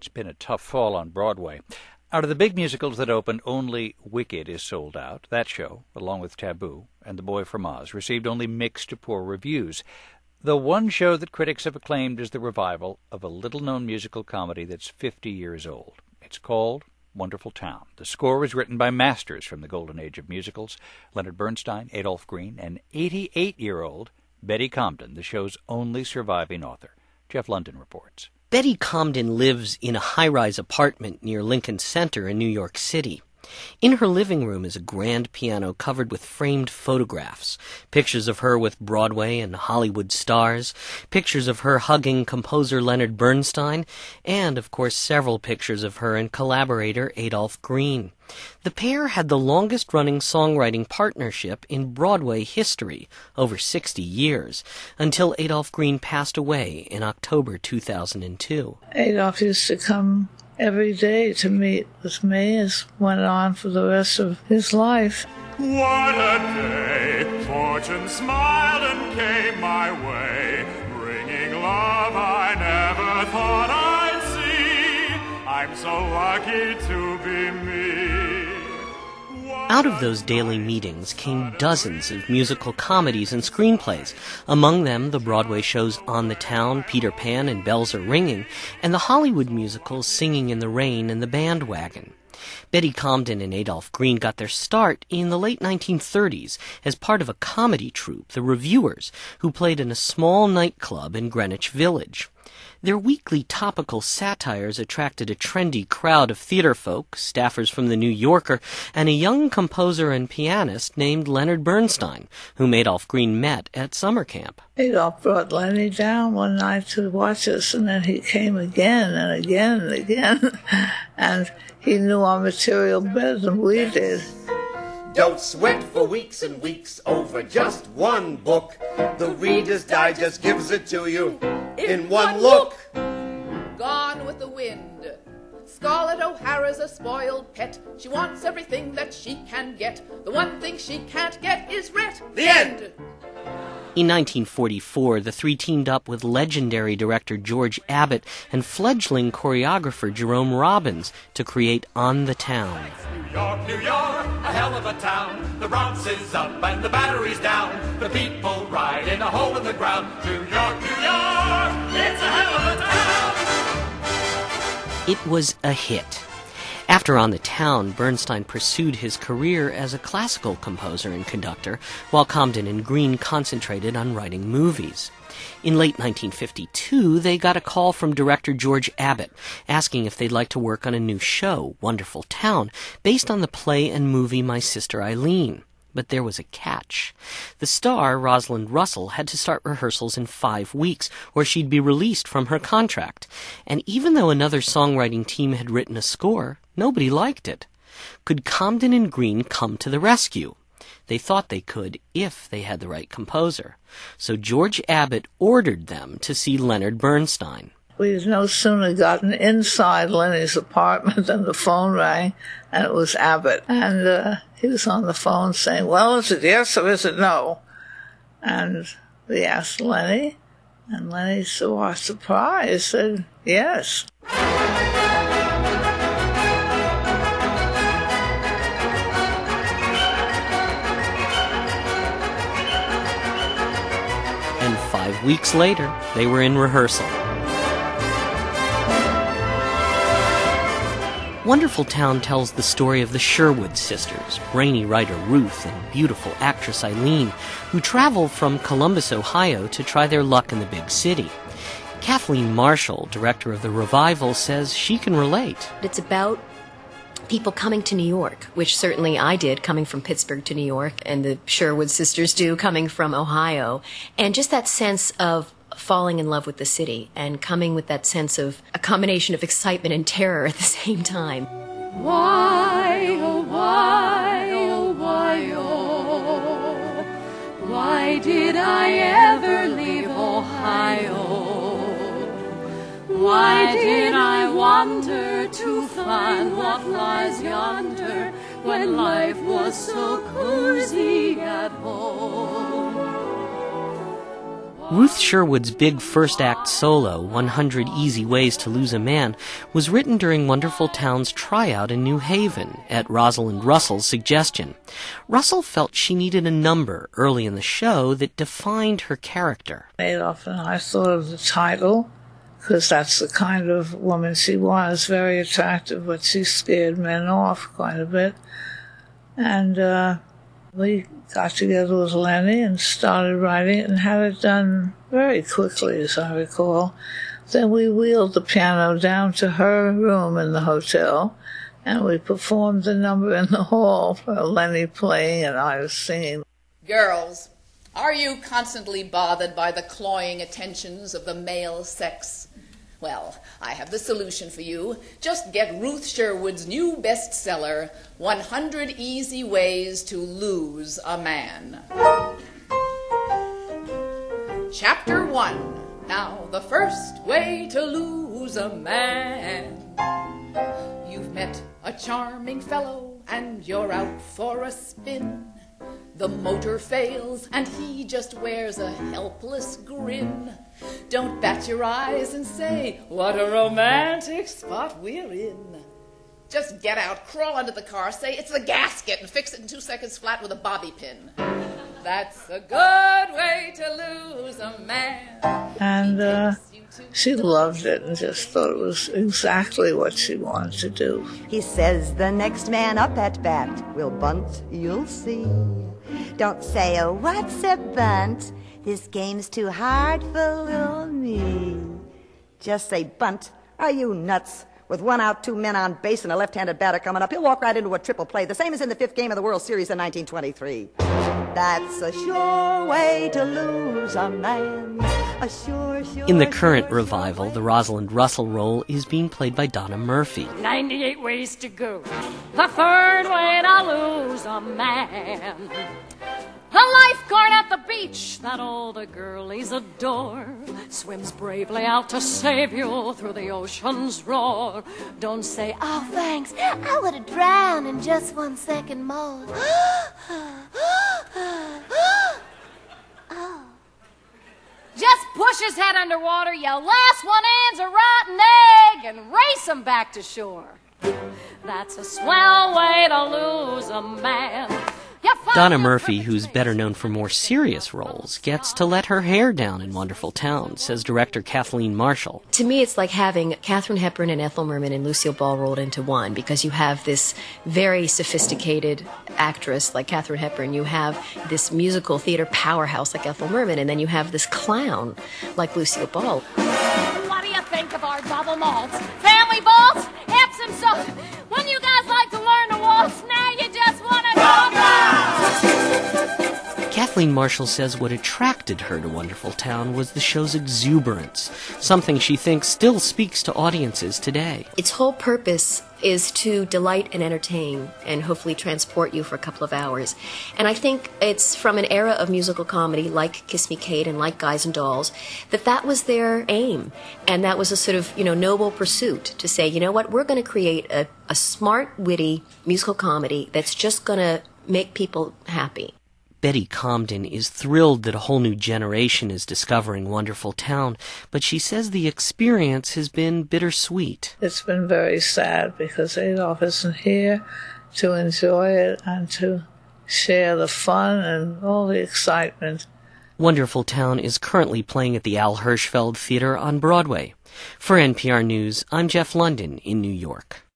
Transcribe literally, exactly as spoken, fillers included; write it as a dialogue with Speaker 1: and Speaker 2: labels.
Speaker 1: It's been a tough fall on Broadway. Out of the big musicals that opened, only Wicked is sold out. That show, along with Taboo and The Boy from Oz, received only mixed to poor reviews. The one show that critics have acclaimed is the revival of a little-known musical comedy that's fifty years old. It's called Wonderful Town. The score was written by masters from the golden age of musicals, Leonard Bernstein, Adolph Green, and eighty-eight-year-old Betty Comden, the show's only surviving author. Jeff London reports.
Speaker 2: Betty Comden lives in a high-rise apartment near Lincoln Center in New York City. In her living room is a grand piano covered with framed photographs, pictures of her with Broadway and Hollywood stars, pictures of her hugging composer Leonard Bernstein, and, of course, several pictures of her and collaborator Adolph Green. The pair had the longest-running songwriting partnership in Broadway history, over sixty years, until Adolph Green passed away in October two thousand two.
Speaker 3: Adolph used to come every day to meet with me, as went on for the rest of his life.
Speaker 4: What a day! Fortune smiled and came my way, bringing love I never thought I'd see. I'm so lucky to be me.
Speaker 2: Out of those daily meetings came dozens of musical comedies and screenplays, among them the Broadway shows On the Town, Peter Pan, and Bells Are Ringing, and the Hollywood musicals Singing in the Rain and The Bandwagon. Betty Comden and Adolph Green got their start in the late nineteen thirties as part of a comedy troupe, the Reviewers, who played in a small nightclub in Greenwich Village. Their weekly topical satires attracted a trendy crowd of theater folk, staffers from The New Yorker, and a young composer and pianist named Leonard Bernstein, whom Adolph Green met at summer camp.
Speaker 3: Adolph brought Lenny down one night to watch us, and then he came again and again and again, and he knew our material better than we did.
Speaker 5: Don't sweat for weeks and weeks over just one book. The Reader's Digest gives it to you in, in one look.
Speaker 6: Gone with the Wind. Scarlett O'Hara's a spoiled pet. She wants everything that she can get. The one thing she can't get is Rhett.
Speaker 5: The end.
Speaker 2: In nineteen forty-four, the three teamed up with legendary director George Abbott and fledgling choreographer Jerome Robbins to create On the Town.
Speaker 4: New York, New York, a hell of a town. The Bronx is up and the battery's down. The people ride in a hole in the ground. New York, New York, it's a hell of a town.
Speaker 2: It was a hit. After On the Town, Bernstein pursued his career as a classical composer and conductor, while Comden and Green concentrated on writing movies. In late nineteen fifty-two, they got a call from director George Abbott, asking if they'd like to work on a new show, Wonderful Town, based on the play and movie My Sister Eileen. But there was a catch. The star, Rosalind Russell, had to start rehearsals in five weeks, or she'd be released from her contract. And even though another songwriting team had written a score, nobody liked it. Could Comden and Green come to the rescue? They thought they could if they had the right composer. So George Abbott ordered them to see Leonard Bernstein.
Speaker 3: We had no sooner gotten inside Lenny's apartment than the phone rang, and it was Abbott. And uh, he was on the phone saying, well, is it yes or is it no? And we asked Lenny, and Lenny, to our surprise, said yes.
Speaker 2: And five weeks later, they were in rehearsal. Wonderful Town tells the story of the Sherwood sisters, brainy writer Ruth and beautiful actress Eileen, who travel from Columbus, Ohio to try their luck in the big city. Kathleen Marshall, director of the revival, says she can relate.
Speaker 7: It's about people coming to New York, which certainly I did, coming from Pittsburgh to New York, and the Sherwood sisters do, coming from Ohio. And just that sense of falling in love with the city and coming with that sense of a combination of excitement and terror at the same time.
Speaker 8: Why, oh, why, oh, why, oh, why did I ever leave Ohio? Why did I wander to find what lies yonder when life was so cozy at home?
Speaker 2: Ruth Sherwood's big first-act solo, one hundred Easy Ways to Lose a Man, was written during Wonderful Town's tryout in New Haven, at Rosalind Russell's suggestion. Russell felt she needed a number early in the show that defined her character.
Speaker 3: Adolph and I thought of the title, because that's the kind of woman she was, very attractive, but she scared men off quite a bit. And uh, we got together with Lenny and started writing it and had it done very quickly, as I recall. Then we wheeled the piano down to her room in the hotel, and we performed the number in the hall for Lenny playing and I was singing.
Speaker 6: Girls, are you constantly bothered by the cloying attentions of the male sex? Well, I have the solution for you. Just get Ruth Sherwood's new bestseller, one hundred Easy Ways to Lose a Man. Chapter one. Now, the first way to lose a man. You've met a charming fellow and you're out for a spin. The motor fails and he just wears a helpless grin. Don't bat your eyes and say, what a romantic spot we're in. Just get out, crawl under the car, say it's the gasket, and fix it in two seconds flat with a bobby pin. That's a good way to lose a man.
Speaker 3: And uh, she loved it and just thought it was exactly what she wanted to do.
Speaker 9: He says the next man up at bat will bunt, you'll see. Don't say, oh, what's a bunt? This game's too hard for little me. Just say bunt. Are you nuts? With one out, two men on base, and a left-handed batter coming up, he'll walk right into a triple play, the same as in the fifth game of the World Series in nineteen twenty-three. That's a sure way to lose a man. A sure, sure,
Speaker 2: In the current
Speaker 9: sure,
Speaker 2: revival,
Speaker 9: sure
Speaker 2: the Rosalind Russell role is being played by Donna Murphy.
Speaker 8: ninety-eight ways to go. The third way to lose a man. The lifeguard at the beach that all the girlies adore swims bravely out to save you through the ocean's roar. Don't say,
Speaker 10: oh, thanks. I would have drowned in just one second more. Oh.
Speaker 8: just push his head underwater, yell, last one in's a rotten egg, and race him back to shore. That's a swell way to lose a man.
Speaker 2: Donna Murphy, who's better known for more serious roles, gets to let her hair down in Wonderful Town, says director Kathleen Marshall.
Speaker 7: To me, it's like having Katharine Hepburn and Ethel Merman and Lucille Ball rolled into one, because you have this very sophisticated actress like Katharine Hepburn, you have this musical theater powerhouse like Ethel Merman, and then you have this clown like Lucille Ball.
Speaker 8: What do you think of our double malts? Family vaults? Epsom salt? When you guys like to learn to waltz, now you just want to go.
Speaker 2: Kathleen Marshall says what attracted her to Wonderful Town was the show's exuberance, something she thinks still speaks to audiences today.
Speaker 7: Its whole purpose is to delight and entertain and hopefully transport you for a couple of hours. And I think it's from an era of musical comedy like Kiss Me Kate and like Guys and Dolls that that was their aim. And that was a sort of, you know, noble pursuit to say, you know what, we're going to create a, a smart, witty musical comedy that's just going to make people happy.
Speaker 2: Betty Comden is thrilled that a whole new generation is discovering Wonderful Town, but she says the experience has been bittersweet.
Speaker 3: It's been very sad because Adolph isn't here to enjoy it and to share the fun and all the excitement.
Speaker 2: Wonderful Town is currently playing at the Al Hirschfeld Theater on Broadway. For N P R News, I'm Jeff London in New York.